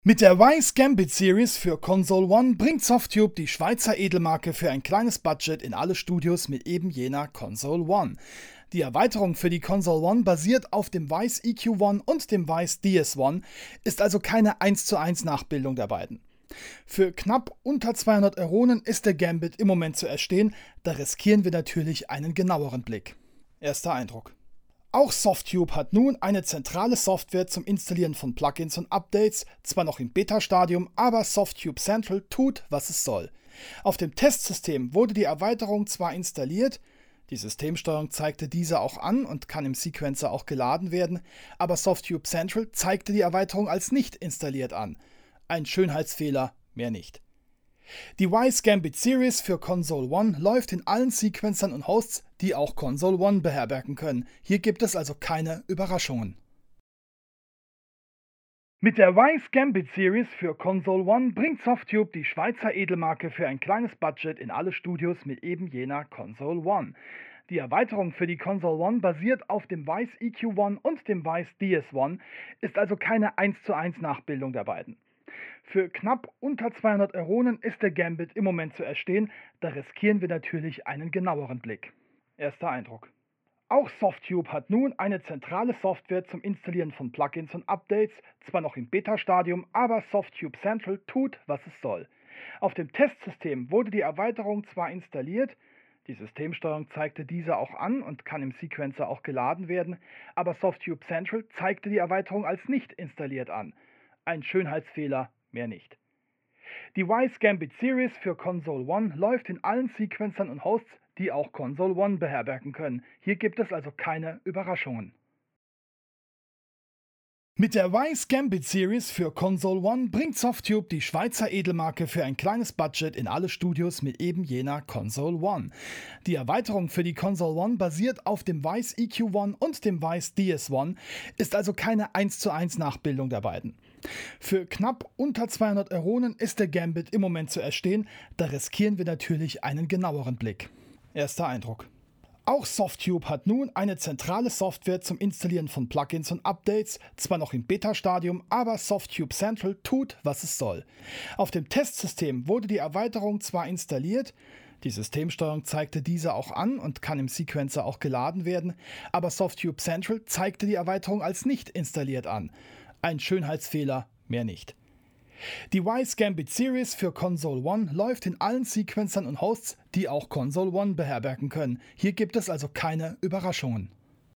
Mit der Wise Gambit Series für Console One bringt Softube die Schweizer Edelmarke für ein kleines Budget in alle Studios mit eben jener Console One. Die Erweiterung für die Console One basiert auf dem Wise EQ One und dem Wise DS One, ist also keine 1:1 Nachbildung der beiden. Für knapp unter 200 Euronen ist der Gambit im Moment zu erstehen, da riskieren wir natürlich einen genaueren Blick. Erster Eindruck. Auch Softube hat nun eine zentrale Software zum Installieren von Plugins und Updates, zwar noch im Beta-Stadium, aber Softube Central tut, was es soll. Auf dem Testsystem wurde die Erweiterung zwar installiert, die Systemsteuerung zeigte diese auch an und kann im Sequencer auch geladen werden, aber Softube Central zeigte die Erweiterung als nicht installiert an. Ein Schönheitsfehler, mehr nicht. Die Wise Gambit Series für Console One läuft in allen Sequencern und Hosts, die auch Console One beherbergen können. Hier gibt es also keine Überraschungen. Mit der Wise Gambit Series für Console One bringt Softube die Schweizer Edelmarke für ein kleines Budget in alle Studios mit eben jener Console One. Die Erweiterung für die Console One basiert auf dem Wise EQ One und dem Wise DS One, ist also keine 1:1 Nachbildung der beiden. Für knapp unter 200 Euronen ist der Gambit im Moment zu erstehen, da riskieren wir natürlich einen genaueren Blick. Erster Eindruck. Auch Softube hat nun eine zentrale Software zum Installieren von Plugins und Updates, zwar noch im Beta-Stadium, aber Softube Central tut, was es soll. Auf dem Testsystem wurde die Erweiterung zwar installiert, die Systemsteuerung zeigte diese auch an und kann im Sequencer auch geladen werden, aber Softube Central zeigte die Erweiterung als nicht installiert an. Ein Schönheitsfehler, mehr nicht. Die Wise Gambit Series für Console One läuft in allen Sequencern und Hosts, die auch Console One beherbergen können. Hier gibt es also keine Überraschungen. Mit der Wise Gambit Series für Console One bringt Softube die Schweizer Edelmarke für ein kleines Budget in alle Studios mit eben jener Console One. Die Erweiterung für die Console One basiert auf dem Wise EQ One und dem Wise DS One, ist also keine 1:1 Nachbildung der beiden. Für knapp unter 200 Euronen ist der Gambit im Moment zu erstehen, da riskieren wir natürlich einen genaueren Blick. Erster Eindruck. Auch Softube hat nun eine zentrale Software zum Installieren von Plugins und Updates, zwar noch im Beta-Stadium, aber Softube Central tut, was es soll. Auf dem Testsystem wurde die Erweiterung zwar installiert, die Systemsteuerung zeigte diese auch an und kann im Sequencer auch geladen werden, aber Softube Central zeigte die Erweiterung als nicht installiert an. Ein Schönheitsfehler, mehr nicht. Die Wise Gambit Series für Console One läuft in allen Sequencern und Hosts, die auch Console One beherbergen können. Hier gibt es also keine Überraschungen.